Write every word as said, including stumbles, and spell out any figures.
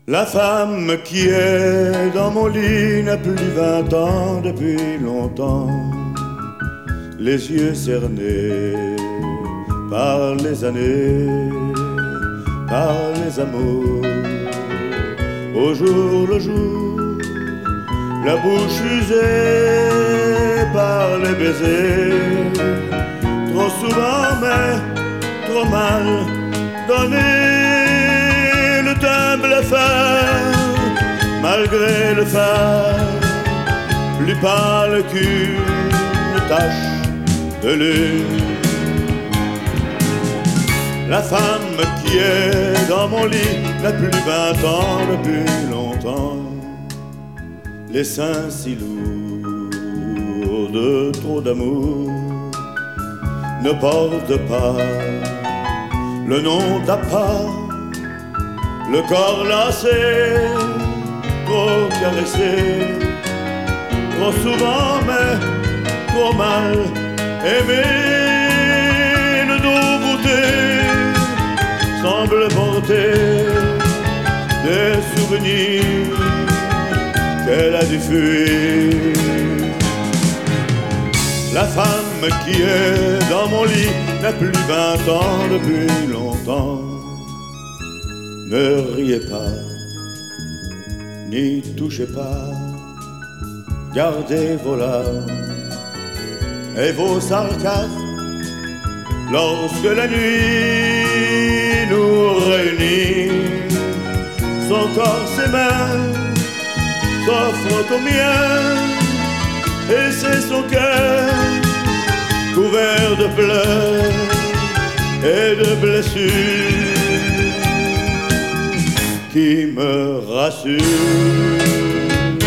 La femme qui est dans mon lit n'a plus vingt ans depuis longtemps, les yeux cernés par les années, par les amours, au jour le jour, la bouche usée par les baisers, trop souvent mais trop mal donné, le teint blafard, malgré le phare, plus pâle qu'une tache de lune. La femme qui est dans mon lit n'a plus vingt ans depuis longtemps, les seins si lourds de trop d'amour ne portent pas le nom d'appât, le corps lassé, trop caressé, trop souvent mais trop mal aimé, le dos voûté semble porter des souvenirs qu'elle a dû fuir. La femme qui est dans mon lit n'a plus vingt ans depuis longtemps. Ne riez pas, n'y touchez pas, gardez vos larmes et vos sarcasmes. Lorsque la nuit nous réunit, son corps, ses mains s'offrent au mien, et c'est son cœur couvert de pleurs et de blessures qui me rassure.